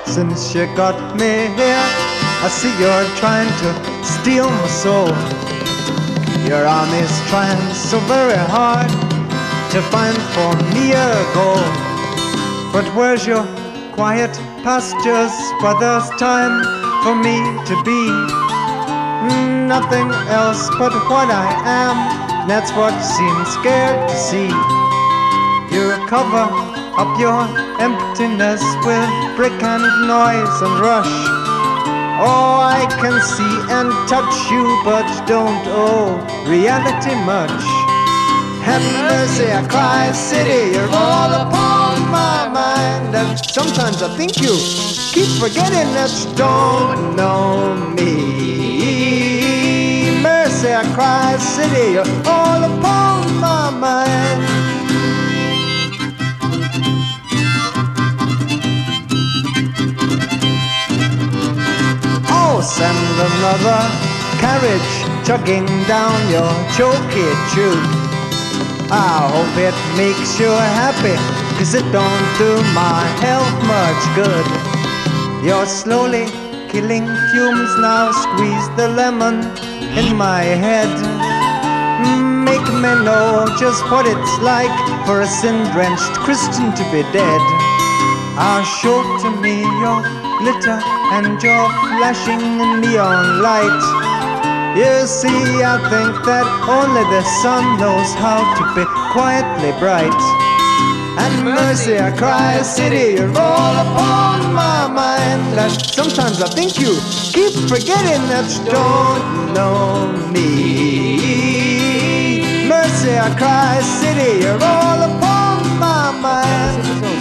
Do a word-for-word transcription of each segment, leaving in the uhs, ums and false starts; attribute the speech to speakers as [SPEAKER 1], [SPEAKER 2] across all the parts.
[SPEAKER 1] since you got me here. I see you're trying to steal my soul. Your army's trying so very hard to find for me a goal. But where's your quiet pastures where there's time for me to be? Nothing else but what I am, that's what seems scared to see. You cover up your emptiness with brick and noise and rush. Oh, I can see and touch you, but don't owe reality much. Have mercy, I cry, city, you're all upon my mind. And sometimes I think you keep forgetting that you don't know me. Mercy, I cry, city, you're all upon my mind. Send another carriage chugging down your choky tube. I hope it makes you happy, cause it don't do my health much good. You're slowly killing fumes now, squeeze the lemon in my head. Make me know just what it's like for a sin-drenched Christian to be dead. Ah, show to me your glitter and your flashing neon light. You see, I think that only the sun knows how to be quietly bright. And mercy, I cry, city, you're all upon my mind. And sometimes I think you keep forgetting that you don't know me. Mercy, I cry, city, you're all upon my mind.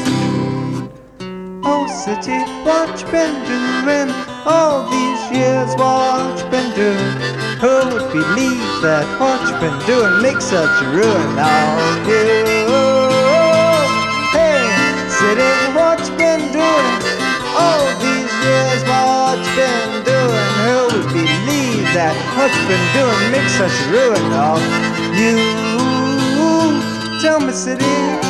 [SPEAKER 1] Oh, city, what you been doing all these years? What you been doing? Who would believe that what you been doing makes such a ruin of you? Hey, city, what you been doing all these years? What you been doing? Who would believe that what you been doing makes such a ruin of you? Tell me, city.